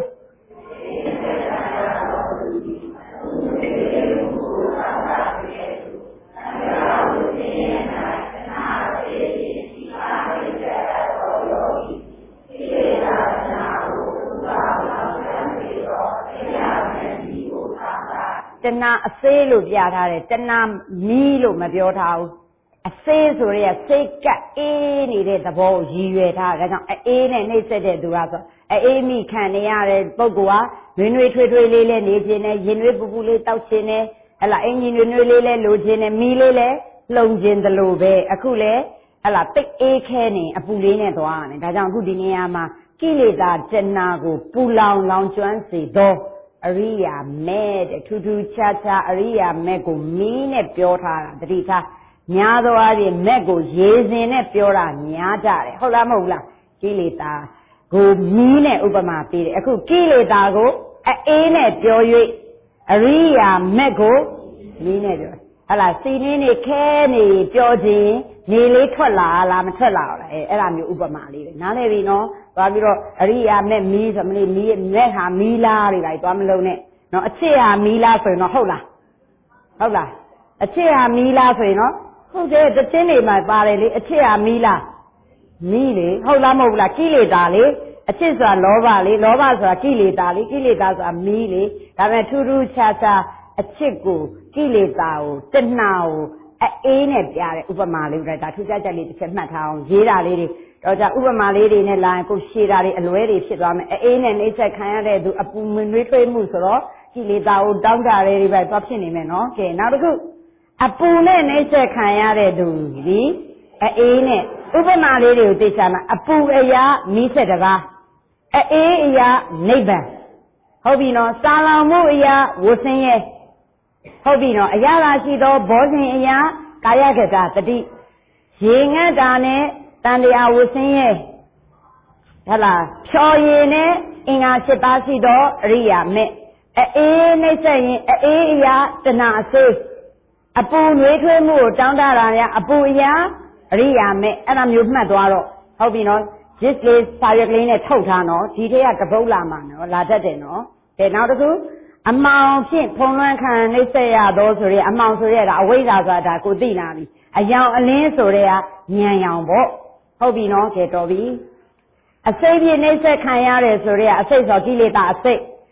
တဏအစေးလို့ပြထားတယ်တဏမီးလို့မပြောထားဘူးအစေးဆိုရဲစိတ်ကအေးနေတဲ့သဘောကိုရည်ရွယ်ထားတာဒါကြောင့်အေးနဲ့နှိမ့်ဆက်တဲ့သူကဆိုအေးမိခံနေရတဲ့ပုဂ္ဂိုလ်ကနွေနွေထွေးထွေးလေးနဲ့နေခြင်းနဲ့ရင်နွေးပူပူလေးတောက်ခြင်းနဲ့ဟလာအင်ကြီးနွေနွေးလေးနဲ့လိုခြင်းနဲ့မီးလေးလည်းလှုံခြင်းသလိုပဲအခုလေဟလာတိတ်အေးခဲနေအပူလေးနဲ့သွားရတယ်ဒါကြောင့်အခုဒီနေရာမှာကိလေသာတဏကိုပူလောင်ကျွမ်းစေသောအရိယာမဲ့တဲ့ထူးထူးခြားခြားအရိယာမဲ့ကိုမီးနဲ့ပြောထားတာတတိထားများသောအားဖြင့်မက်ကိုရေစင်နဲ့ပြောတာများကြတယ်ဟုတ်လားမဟုတ်လားကိလေသာကိုမီးနဲ့ဥပမာပေးတယ်အခုကိလေသာကိုအေးနဲ့ပြော၍အရိယာမက်ကိုမီးနဲ့ပြောဟလာစီနင်းနေခဲနေပြောခြင်းနေလေးထွက်လာလားမထွက်လာဘူးလားအဲ့ဒါမျိုးဥပမာလေးပဲနားလည်ပြီနော်သွားပြီးတော့အရိယာမက်မီးဆိုမလို့မီးမက်ဟာမီးလားတွေလိုက်သွားမလုံးနဲ့နော်အချစ်ဟာမီးလားဆိုရင်တော့ဟုတ်လားအချစ်ဟာမီးလားဆိုရင်နော်ဟုတ်တယ်တခြင်းတွေမှာပါတယ်လေအချစ်ဟာမီးလားမီးလေဟုတ်လားမဟုတ်လားကိလေသာလေအချစ်ဆိုတာလောဘလေလောဘဆိုတာကိလေသာလေကိလေသာဆိုတာမီးလေဒါပေမဲ့ထူးထူးခြားခြားအချစ်ကိုကိလေသာကိုတဏှာကိုအေးနဲ့ပြတဲ့ဥပမာလေးဒါထူးခြားချက်လေးတစ်ချက်မှတ်ထားအောင်ရေးတာလေးတွေတော့ကြဥပမာလေးတွေနဲ့လာရင်ကိုရှည်တာတွေအလွဲတွေဖြစ်သွားမယ်အေးနဲ့နှိမ့်ဆက်ခံရတဲ့သူအပူမွေးထွေးမှုဆိုတော့ကိလေသာကိုတောင်းတာတွေပဲသွားဖြစ်နေမယ်နော်ကဲနောက်တစ်ခုအပူနဲ့နှိမ့်ဆက်ခံရတဲ့သူဒီအေးနဲ့ဥပမာလေးတွေကိုသိချာမှာအပူအရာမီးဆက်တပါးအေးအရာနိဗ္ဗာန်ဟုတ်ပြီနော်စာလောင်မှုအရာဝဆင်းရဲဟုတ်ပြီနော်အရာသာရှိသောဘောဇင်အရာကာယကတာတတိရေငတ်တာနဲ့တန်တရားဝဆင်းရဲဟလာဖြော်ရည်နဲ့အင်္ဂါ7ပါးရှိသောအရိယာမဲ့အေးနှိမ့်ဆက်ရင်အေးအရာတဏှာအစေးအပူနှွေးထွေးမှုကိုတောင်းတတာများအပူအရာအရိယာမဲ့အဲ့ဒါမျိုးမှတ်သွားတော့ဟုတ်ပြီနော် gist လေးစာရွက်ကလေးနဲ့ထုတ်ထားနော်ဒီထက်ကတပုတ်လာမှာနော်လာတတ်တယ်နော်ကဲနောက်တစ်ခုအမောင်ဖြင့်ဖုံးလွှမ်းခံနှိမ့်ဆက်ရသောဆိုရဲအမောင်ဆိုရဲဒါအဝိဇ္ဇာဆိုတာဒါကိုသိလာပြီအယောင်အလင်းဆိုရဲကဉာဏ်ရောင်ပေါ့ဟုတ်ပြီနော်ကဲတော်ပြီအစိတ်ဖြင့်နှိမ့်ဆက်ခံရတယ်ဆိုရဲအစိတ်ဆိုကိလေသာအစိတ်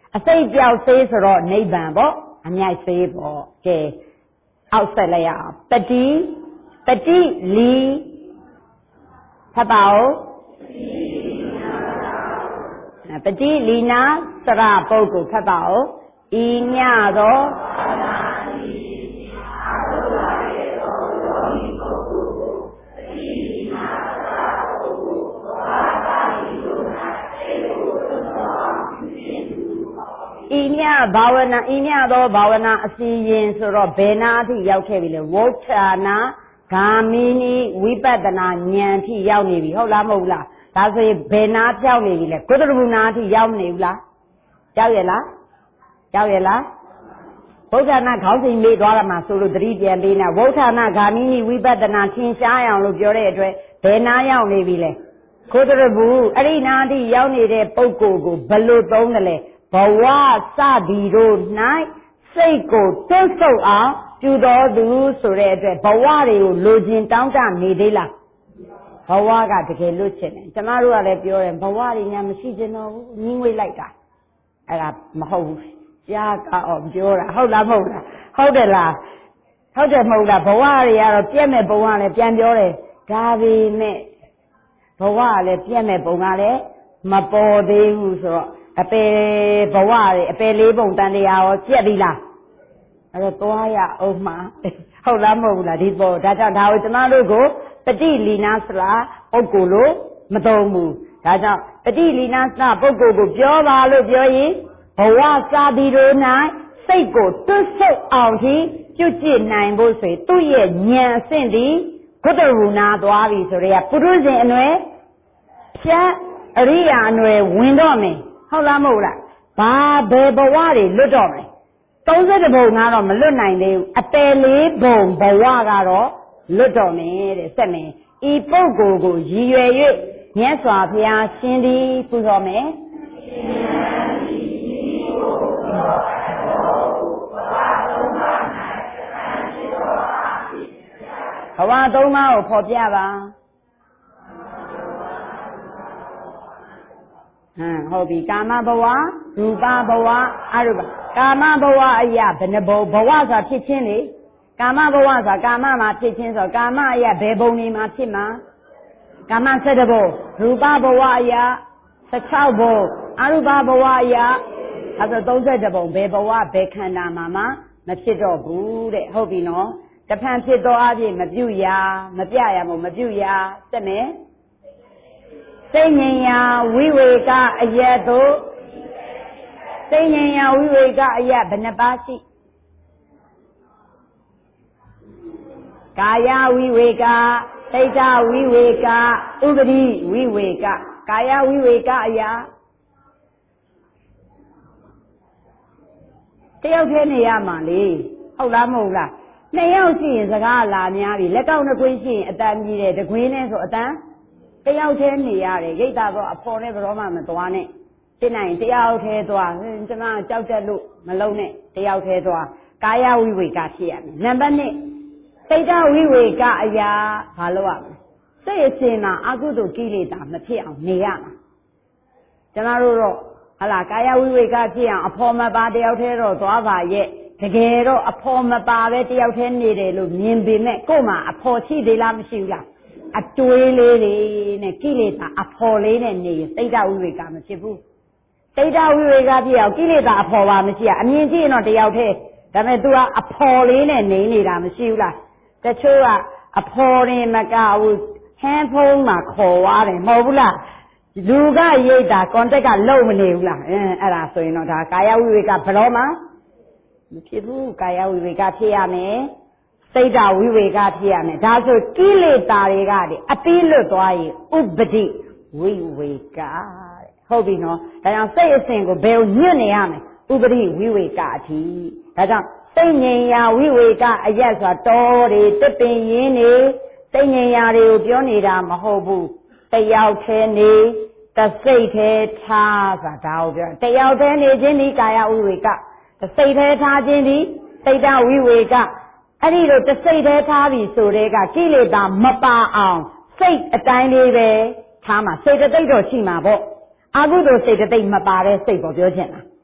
အစိတ်ပြောက်ဆေးဆိုတော့နိဗ္ဗာန်ပေါ့အမြိုက်ဆေးပေါ့ကဲအောက်ဆက်လိုက်ရအောင်ပတိလီဖတ်ပါဦးပတိလီနာစရပုဂ္ဂိုလ်ဖတ်ပါဦးဤညသောဤညဘာဝနာဤညသောဘာဝနာအစီရင်ဆိုတော့ဘယ်နာအထိရောက်ခဲ့ပြီလဲဝဋ္ဌာနာဂာမိနီဝိပဿနာဉာဏ်အထိရောက်နေပြီဟုတ်လားမဟုတ်လားဒါဆိုရင်ဘယ်နာပြောင်းနေပြီလဲကုသရဘူးနာအထိရောက်နေဘူးလားရောက်ရဲ့လားဗုဒ္ဓနာခေါင်းစဉ်မေးသွားတာမှဆိုလို့သတိပြန်ပေးနေဝဋ္ဌာနာဂာမိနီဝိပဿနာသင်ရှားအောင်လို့ပြောတဲ့အတွက်ဘယ်နာရောက်နေပြီလဲကုသရဘူးအဲ့ဒီနာအထိရောက်နေတဲ့ပုဂ္ဂိုလ်ကိုဘယ်လိုသုံးတယ်လဲဘဝစသည်တို့၌စိတ်ကိုတွန့်ဆုတ်အောင်ပြုတော်သူဆိုတဲ့အတွက်ဘဝတွေကိုလိုချင်တောင်းတနေသေးလားဘဝကတကယ်လွတ်ချင်တယ်ကျမတို့ကလည်းပြောတယ်ဘဝတွေညာမရှိချင်တော့ဘူးညှင်းဝေးလိုက်တာအဲ့ဒါမဟုတ်ဘူးကြားကောပြောတာဟုတ်လားမဟုတ်လားဟုတ်တယ်လားဟုတ်တယ်မဟုတ်လားဘဝတွေကတော့ပြည့်မဲ့ဘဝလည်းပြန်ပြောတယ်ဒါပေမဲ့ဘဝကလည်းပြည့်မဲ့ဘုံကလည်းမပေါ်သေးဘူးဆိုတော့အပယ်ဘဝတွေအပယ်လေးပုံတန်တရားရောပြက်ပြီလားအဲ့တော့သွားရအောင်မှာဟုတ်လားမဟုတ်ဘူးလားဒီပေါ်ဒါကြောင့်ဒါကိုကျမတို့ကိုပฏิလီနာစလားပုဂ္ဂိုလ်လို့မသုံးဘူးဒါကြောင့်ပฏิလီနာစပုဂ္ဂိုလ်ကိုပြောပါလို့ပြောရင်ဘဝစာဒီတို့၌စိတ်ကိုတွတ်ဆုတ်အောင်ထိပြုကျင့်နိုင်ဖို့ဆိုသူ့ရဲ့ဉာဏ်အဆင့်ဒီကုတ္တရူနာသွားပြီဆိုရဲပုရုဇဉ်အနွယ်ဖြတ်အရိယာအနွယ်ဝင်တော့မယ်ဟုတ်လားမဟုတ်လားဘာဘယ်ဘဝတွေလွတ်တော့မယ်30ဘုံကတော့မလွတ်နိုင်သေးဘူးအပယ်လေးဘုံဘဝကတော့လွတ်တော်မယ်တဲ့ဆက်မယ်ဤပုဂ္ဂိုလ်ကိုရည်ရွယ်၍မြတ်စွာဘုရားရှင်သည်ပူဇော်မယ်ဘဝသုံးပါးကိုဖော်ပြပါဟုတ်ပြီကာမဘဝရူပဘဝအရူပကာမဘဝအရာဘယ်နှဘုံဘဝဆိုတာဖြစ်ချင်းလေကာမဘဝဆိုတာကာမမှာဖြစ်ချင်းဆိုကာမအရာဘယ်ဘုံနေမှာဖြစ်မှာကာမ7ဘုံရူပဘဝအရာ16ဘုံအရူပဘဝအရာအဲ့ဒါ32ဘုံဘယ်ဘဝဘယ်ခန္ဓာမှာမဖြစ်တော့ဘူးတဲ့ဟုတ်ပြီနော်တဖန်ဖြစ်သောအဖြစ်မပြုတ်ရာမပြရမို့မပြုတ်ရာတက်မယ်စိတ်ဉဏ်ရာဝိဝေကအယက်တို့စိတ်ဉဏ်ရာဝိဝေကအယက်ဘယ်နှပါးရှိကာယဝိဝေကစိတ်ဓာဝိဝေကဥပတိဝိဝေကကာယဝိဝေကအယတယောက်တည်းနေရမှာလေဟုတ်လားမဟုတ်လား2ယောက်ရှိရင်စကားလာများပြီလက်ကောက်နှခွင်းရှိရင်အတန်ကြီးတယ်တကွင်းနဲ့ဆိုအတန်တယောက်တည်းနေရတယ်ရိတ်တာတော့အဖော်နဲ့ဘယ်တော့မှမသွားနဲ့ဖြစ်နိုင်တယောက်တည်းသွားကျမကြောက်တတ်လို့မလုံးနဲ့တယောက်တည်းသွားကာယဝိဝေကဖြစ်ရမယ်နံပါတ်1စိတ်ဓာဝိဝေကအရာဘာလို့ရမလဲစိတ်အစဉ်မှာအကုသိုလ်ကိလေသာမဖြစ်အောင်နေရမှာကျမတို့တော့ဟလာကာယဝိဝေကဖြစ်အောင်အဖော်မပါတယောက်တည်းတော့သွားပါရဲ့တကယ်တော့အဖော်မပါပဲတယောက်တည်းနေတယ်လို့မြင်ပေမဲ့ကို့မှာအဖော်ရှိသေးလားမရှိဘူးလားအတွေးလေးတွေနဲ့ကိလေသာအဖော်လေးနဲ့နေရင်စိတ်ဓာဝိဝေကမဖြစ်ဘူးစိတ်ဓာဝိဝေကဖြစ်အောင်ကိလေသာအဖော်ပါမရှိရအမြင်ကြည့်ရင်တော့တယောက်တည်းဒါပေမဲ့ तू ကအဖော်လေးနဲ့နေနေတာမရှိဘူးလားတချို့ကအဖော်ရင်မကဘူးဟန်းဖုံးမှာခေါ်သွားတယ်မဟုတ်ဘူးလားလူကရိတ်တာ contact ကလုံမနေဘူးလားအဲ့ဒါဆိုရင်တော့ဒါကာယဝိဝေကဘယ်တော့မှမဖြစ်ဘူးကာယဝိဝေကဖြစ်ရမယ်စိတ်ဓာဝိဝေကဖြစ်ရမယ်ဒါဆိုကိလေသာတွေကအပြီးလွတ်သွားရင်ဥပတိဝိဝေကဟုတ်ပြီနော်ဒါကြောင့်စိတ်အစဉ်ကိုဘယ်ကိုညွတ်နေရမလဲဥပတိဝိဝေကအထိဒါကြောင့်စိတ်ငြိမ်ရာဝိဝေကအရက်ဆိုတာတောတွေတစ်ပင်ရင်းနေစိတ်ငြိမ်ရာတွေကိုပြောနေတာမဟုတ်ဘူးတယောက်တည်းနေတစိတ်တည်းထားဆိုတာဒါကိုပြောတယောက်တည်းနေခြင်းဒီကာယဝိဝေကတစိတ်တည်းထားခြင်းဒီစိတ်ဓာဝိဝေကအဲ့ဒီလိုတစိတ်တည်းထားပြီဆိုတဲ့ကကိလေသာမပါအောင်စိတ်အတိုင်းလေးပဲထားမှာစိတ်တသိက်တော့ရှိမှာပေါ့အကုသိုလ်စိတ်တသိက်မပါတဲ့စိတ်ပေါ့ပြောချင်တာ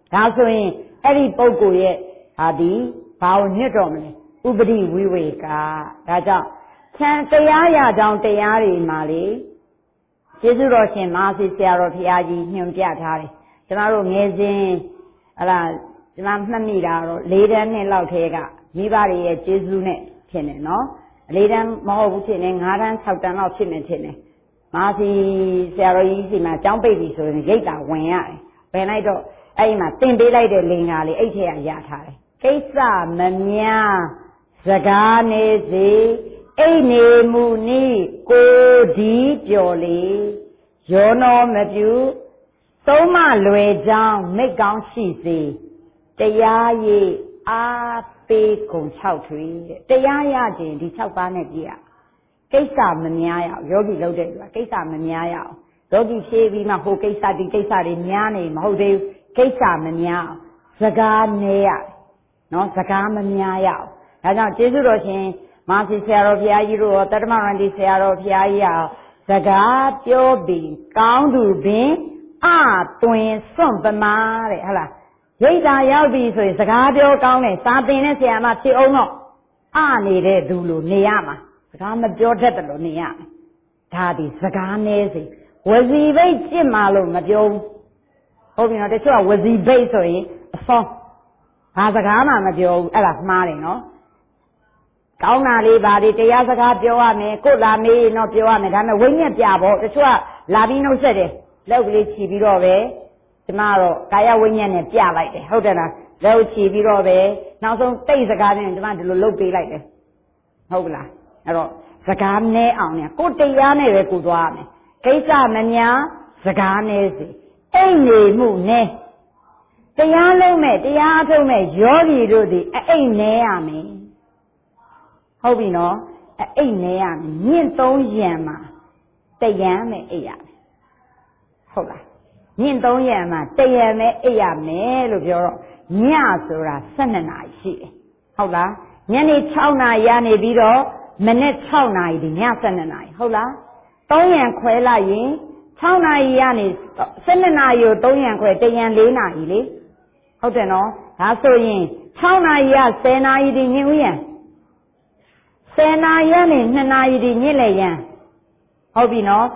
ဒါဆိုရင်အဲ့ဒီပုဂ္ဂိုလ်ရဲ့ဟာဒီဘာကိုညွတ်တော်မလဲဥပတိဝိဝေကဒါကြောင့်ချမ်းတရားရကြောင်းတရားတွေမှာလေကျေးဇူးတော်ရှင်မဟာစီဆရာတော်ဘုရားကြီးညွှန်ပြထားတယ်ကျမတို့ငယ်စဉ်ဟလာကျမမှတ်မိတာတော့၄တန်းနှစ်လောက်ထဲကမိဘတွေရဲ့ကျေးဇူးနဲ့ဖြစ်နေနော်၄တန်းမဟုတ်ဘူးဖြစ်နေ၅တန်း၆တန်းလောက်ဖြစ်နေဖြစ်နေမဟာစီဆရာတော်ကြီးစီမှာကျောင်းပိတ်ပြီဆိုရင်ရိတ်တာဝင်ရတယ်ဝင်လိုက်တော့အဲ့ဒီမှာသင်ပေးလိုက်တဲ့လင်္ကာလေးအဲ့ထက်ကရထားတယ်ကိစ္စမများစကားနေစေအိတ်နေမှုနီးကိုဒီပြော်လေရောနောမပြုသုံးမလွယ်ကြောင်းမိတ်ကောင်းရှိစေတရားရည်အားပေးကုန်6ထွေတဲ့တရားရခြင်းဒီ6ပါးနဲ့ပြည့်ရကိစ္စမများရအောင်ယောဂီလုပ်တဲ့သူကကိစ္စမများရအောင်ယောဂီဖြေးပြီးမှဟိုကိစ္စဒီကိစ္စတွေများနေမဟုတ်သေးဘူးကိစ္စမများအောင်စကားနေရနော်စကားမများရအောင်ဒါကြောင့်ကျေးဇူးတော်ရှင်မဟာစီဆရာတော်ဘုရားကြီးတို့ရောတတ္တမရန္တိဆရာတော်ဘုရားကြီးရောစကားပြောပြီးကောင်းသူပင်အသွင်စွန့်ပမာတဲ့ဟုတ်လားရိတ်တာရောက်ပြီဆိုရင်စကားပြောကောင်းတယ်စာသင်တဲ့ဆရာမဖြစ်အောင်တော့နေတဲ့သူလိုနေရမှာစကားမပြောတတ်တယ်လို့နေရမယ်ဒါဒီစကားနဲစီဝစီဘိတ်ကြစ်မှလို့မပြောဘူးဟုတ်ပြီနော်တချို့ကဝစီဘိတ်ဆိုရင်အစောဘာစကားမှမပြောဘူးအဲ့ဒါမှားတယ်နော်ကောင်းတာလေးပါဒီတရားစကားပြောရမယ်ကိုယ်လာမေးတော့ပြောရမယ်ဒါပေမဲ့ဝိညာဉ်ပြဖို့တချို့ကလာပြီးနှုတ်ဆက်တယ်လောက်ကလေးခြီးပြီးတော့ပဲကျမတော့ကာယဝိညာဉ်နဲ့ပြလိုက်တယ်ဟုတ်တယ်လားလက်ခြီးပြီးတော့ပဲနောက်ဆုံးတိတ်စကားနဲ့ကျမဒီလိုလုပ်ပေးလိုက်တယ်ဟုတ်ကလားအဲ့တော့စကားနဲအောင်เนี่ยကိုယ်တရားနဲ့ပဲကိုသွားရမယ်ကိစ္စမများစကားနဲစီအိတ်နေမှုနဲတရားလုံးမဲ့တရားအထုတ်မဲ့ယောဂီတို့ဒီအိတ်နဲရမယ်ဟုတ်ပြီနော်အိတ်နဲရမယ်မြင့်3ရံမှာတရံမဲ့အိတ်ရမယ်ဟုတ်လားမြင့်3ရံမှာတရံမဲ့အိတ်ရမယ်လို့ပြောတော့ညဆိုတာ12နာရီရှိတယ်ဟုတ်လားညနေ6နာရီကနေပြီးတော့မနေ့6နာရီဒီည12နာရီဟုတ်လား3ရံခွဲလိုက်ရင်6နာရီကနေ12နာရီကို3ရံခွဲတရံ4နာရီလေဟုတ်တယ်နော်ဒါဆိုရင်6နာရီက10နာရီဒီညဦးရံ10နာရီနဲ့2နာရီဒီညစ်လေရန်ဟုတ်ပြီနော်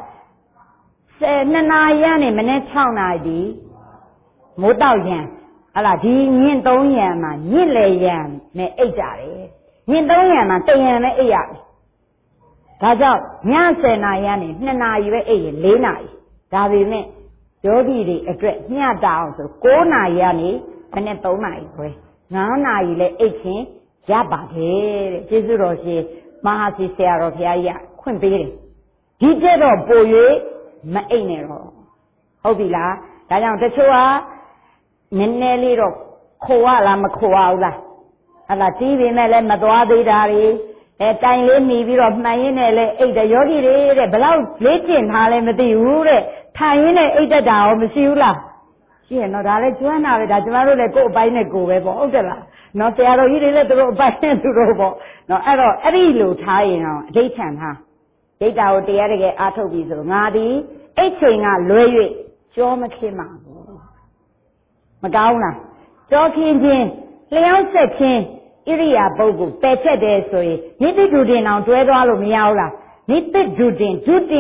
2နာရီနဲ့မနေ့6နာရီဒီမိုးတောက်ရန်ဟလာဒီညင်3ရန်မှာညစ်လေရန်နဲ့အိတ်ကြတယ်ညင်3ရန်မှာတရန်နဲ့အိတ်ရတယ်ဒါကြောင့်ည10နာရီနဲ့2နာရီပဲအိတ်ရင်4နာရီဒါပေမဲ့ယောဂီတွေအတွက်မျှတအောင်ဆို9နာရီကနေမနေ့3နာရီပဲ9နာရီလဲအိတ်ချင်းရပါတယ်တဲ့ကျေးဇူးတော်ရှင်မဟာစီဆရာတော်ဘုရားကြီးခွင့်ပေးတယ်ဒီကျတော့ပို၍မအိတ်နဲ့တော့ဟုတ်ပြီလားဒါကြောင့်တချို့ကနည်းနည်းလေးတော့ခိုရလားမခိုရဘူးလားဟလာတီးပေမဲ့လည်းမသွားသေးတာတွေတိုင်လေးหนีပြီးတော့မှန်ရင်းနဲ့လည်းအိတ်တယ်ယောဂီတွေတဲ့ဘလောက်လေးကျင်ထားလဲမသိဘူးတဲ့ထိုင်ရင်းနဲ့အိတ်တက်တာရောမရှိဘူးလားရှိရနော်ဒါလည်းကျွမ်းတာပဲဒါကျမတို့လည်းကိုယ်အပိုင်းနဲ့ကိုယ်ပဲပေါ့ဟုတ်တယ်လားနော်ဆရာတော်ကြီးတွေလည်းသူတို့အပိုင်းနဲ့သူတို့ပေါ့နော်အဲ့တော့အဲ့ဒီလိုထားရင်တော့အဋိဌံထားဒိဋ္ဌာကိုတရားတကယ်အားထုတ်ပြီဆိုငါဒီအိတ်ချိန်ကလွဲ၍ကြောမခင်းပါဘူးမကောင်းလားကြောခင်းခြင်းလျှောက်ဆက်ခြင်းဣရိယာပုဂ္ဂိုလ်ပယ်ချက်တယ်ဆိုရင်နိတိဒုတင်အောင်တွဲသွားလို့မရဘူးလားနိတိဒုတင်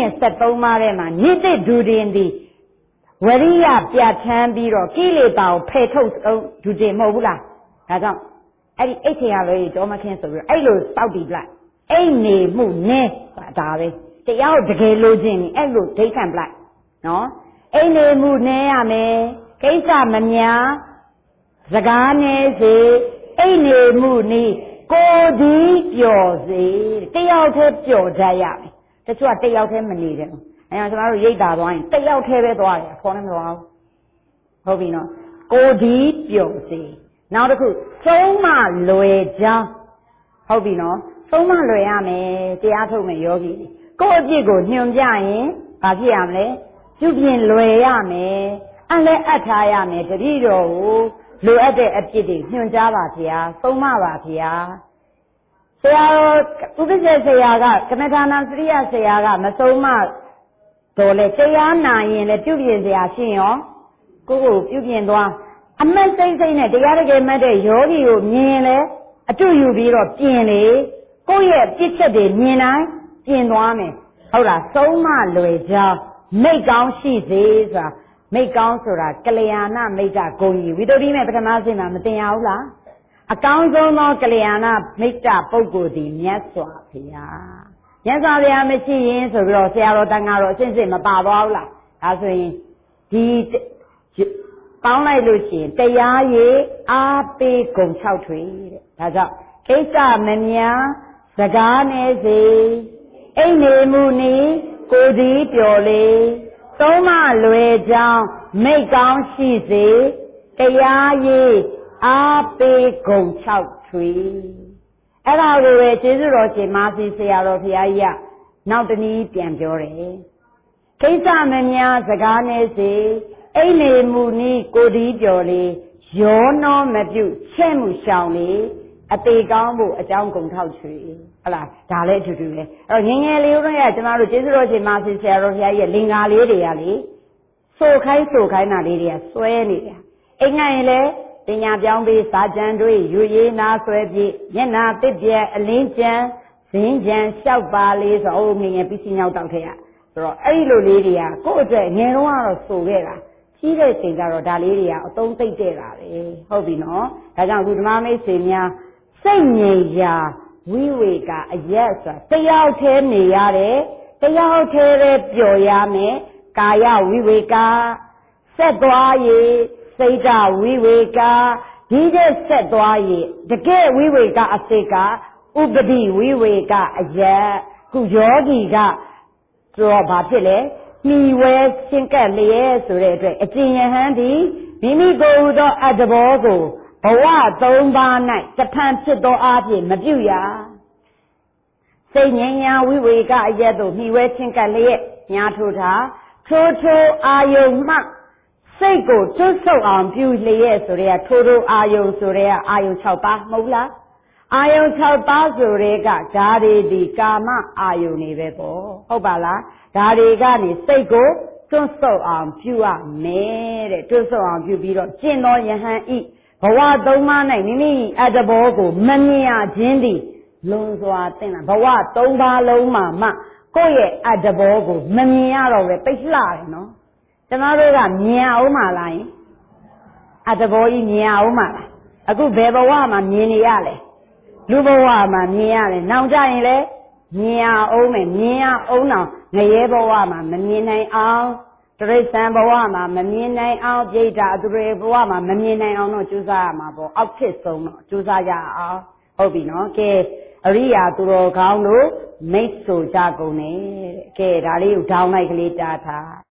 73ပါးထဲမှာနိတိဒုတင်သည်ဝရိယပြဋ္ဌာန်းပြီးတော့ကိလေသာကိုဖယ်ထုတ်ဒုတင်မဟုတ်ဘူးလားဒါကြောင့်အဲ့ဒီအိတ်ချိန်ရလို့ကြောမခင်းဆိုပြီးအဲ့လိုတောက်တည်လိုက်အိတ်နေမှုနဲ့ဒါပဲတရားကိုတကယ်လိုချင်ရင်အဲ့လိုဒိဋ္ဌံပလိုက်နော်အိတ်နေမှုနဲ့ရမယ်ကိစ္စမများစကားနဲ့စေအိတ်နေမှုနီးကိုယ်ဒီပျော်စေတယောက်တည်းပျော်တတ်ရမယ်တချို့ကတယောက်တည်းမနေတယ်အဲဒါကျွန်တော်တို့ရိတ်တာသွားရင်တယောက်တည်းပဲသွားတယ်ခေါ်နေမသွားဘူးဟုတ်ပြီနော်ကိုယ်ဒီပျော်စေနောက်တစ်ခုသုံးမလွယ်ကြောင်းဟုတ်ပြီနော်သုံးမလွယ်ရမယ်တရားထုတ်မယ်ယောဂီကိုယ့်အပြစ်ကိုညွှန်ပြရင်ဘာဖြစ်ရမလဲပြုပြင်လွယ်ရမယ်အလည်းအပ်ထားရမယ်တတိတော်ကိုလိုအပ်တဲ့အပြစ်တွေညွှန်ကြားပါဗျာသုံးမပါဗျာဆရာတော်ဥပ္ပစေဆရာကကမ္မထာနာစရိယဆရာကမသုံးမတော့လေတရားနာရင်လည်းပြုပြင်စရာရှိရောကိုယ့်ကိုပြုပြင်သွားအမတ်စိတ်စိတ်နဲ့တရားတကယ်မှတ်တဲ့ယောဂီကိုမြင်လဲအတူယူပြီးတော့ပြင်လေကိုယ့်ရဲ့ပြစ်ချက်တွေမြင်တိုင်းပြင်သွားမယ်ဟုတ်လားသုံးမလွယ်ကြောင်းမိတ်ကောင်းရှိစေဆိုတာမိတ်ကောင်းဆိုတာကလျာဏမိတ်ကဂုဏ်ကြီးဝိသုဒ္ဓိမေပထမဆင့်မှာမတင်ရဘူးလားအကောင်းဆုံးသောကလျာဏမိတ်ကပုဂ္ဂိုလ်သည်မြတ်စွာဘုရားမြတ်စွာဘုရားမရှိရင်ဆိုပြီးတော့ဆရာတော်တန်ဃာတော်အစစ်စစ်မပါသွားဘူးလားဒါဆိုရင်ဒီပေါင်းလိုက်လို့ရှိရင်တရားရည်အားပေးဂုံ6ထွေတဲ့ဒါကြောင့်ကိစ္စမများစကားနေစေအိမ်နေမှုနီကိုယ်ဒီပျော်လေသုံးမလွယ်ကြောင်းမိတ်ကောင်းရှိစေတရားရည်အားပေးဂုံ6ထွေအဲ့ဒါကိုပဲကျေးဇူးတော်ရှင်မာစီဆရာတော်ဘုရားကြီးကနောက်တနည်းပြန်ပြောတယ်ကိစ္စမများစကားနေစေအိမ်နေမှုနီးကိုဒီပျော်လေရောနှောမပြုချက်မှုရှောင်လေအသေးကောင်းဖို့အကြောင်းကုန်ထောက်ချွေဟုတ်လားဒါလည်းအတူတူပဲအဲ့တော့ငငယ်လေးတို့ကကျမတို့ကျေးဇူးတော်ရှင်မာစီဆရာတော်ဘုရားကြီးရဲ့လင်္ကာလေးတွေကလေဆိုခိုင်းတာလေးတွေကစွဲနေတာအိမ်ငယ်ရင်လည်းပညာပြောင်းပြီးစာကြံတွေယူရေးနာဆွဲပြီးမျက်နာတစ်ပြက်အလင်းကြံဇင်းကြံလျှောက်ပါလေးဆိုအိုးငငယ်ပြီးစီညောက်တောက်ခဲ့ရဆိုတော့အဲ့လိုလေးတွေကကိုယ့်အတွက်ငယ်တော့ကတော့ဆိုခဲ့တာကြီးတဲ့ချိန်ကျတော့ဒါလေးတွေကအသုံးသိမ့်တဲ့တာပဲဟုတ်ပြီနော်ဒါကြောင့်အခုဓမ္မမိတ်ဆွေများစိတ်ငြိမ်ရာဝိဝေကအရက်ဆိုတာတယောက်တည်းနေရတယ်တယောက်တည်းပဲပျော်ရမယ်ကာယဝိဝေကဆက်သွားရည်စိတ်ဓာဝိဝေကဒီတဲ့ဆက်သွားရည်တကယ်ဝိဝေကအစိတ်ကဥပတိဝိဝေကအရက်ခုယောဂီကတော့ဘာဖြစ်လဲမိဝဲရှင်းကပ်လျက်ဆိုတဲ့အတွက်အကျဉ်ယဟန်သည်မိမိကိုယ်သောအတ္တဘောကိုဘဝ၃ပါး၌တဖန်ဖြစ်သောအဖြစ်မပြုရစိတ်ငြိမ်းရာဝိဝေကအရက်သို့မိဝဲရှင်းကပ်လျက်ညာထိုထားထိုအာယုံမှစိတ်ကိုတွတ်ဆုပ်အောင်ပြုလျက်ဆိုတဲ့ထိုအာယုံဆိုတဲ့အာယုံ6ပါးမဟုတ်လားအာယုံ6ပါးဆိုတဲ့ကဓာရီဒီကာမအာယုံနေပဲပေါ့ဟုတ်ပါလားဓာရီကနေစိတ်ကိုတွတ်ဆုပ်အောင်ပြုရမယ်တဲ့တွတ်ဆုပ်အောင်ပြုပြီးတော့ကျင့်တော်ယဟန်ဤဘဝ၃ပါး၌မိမိအတ္တဘောကိုမမြင်ရခြင်းသည်လွန်စွာသင်တာဘဝ၃ပါးလုံးမှာမှကိုယ့်ရဲ့အတ္တဘောကိုမမြင်ရတော့ပဲပိတ်လှတယ်နော်ကျမတို့ကမြင်အောင်မလားယင်အတ္တဘောကြီးမြင်အောင်မလားအခုဘယ်ဘဝမှာမြင်နေရလဲလူဘဝမှာမြင်ရတယ်နောက်ကြရင်လည်းမြင်ရအောင်မယ်မြင်ရအောင်တော့ငရဲဘဝမှာမမြင်နိုင်အောင်တရိစ္ဆာန်ဘဝမှာမမြင်နိုင်အောင်ပြိတ္တာအတူရေဘဝမှာမမြင်နိုင်အောင်တော့ကြိုးစားရမှာပေါ့အောက်ဖြစ်ဆုံးတော့ကြိုးစားကြအောင်ဟုတ်ပြီနော်ကဲအရိယာသူတော်ကောင်းတို့မိတ်ဆိုကြကုန်တယ်တဲ့ကဲဒါလေးကိုဒေါင်းလိုက်ကလေးတားထား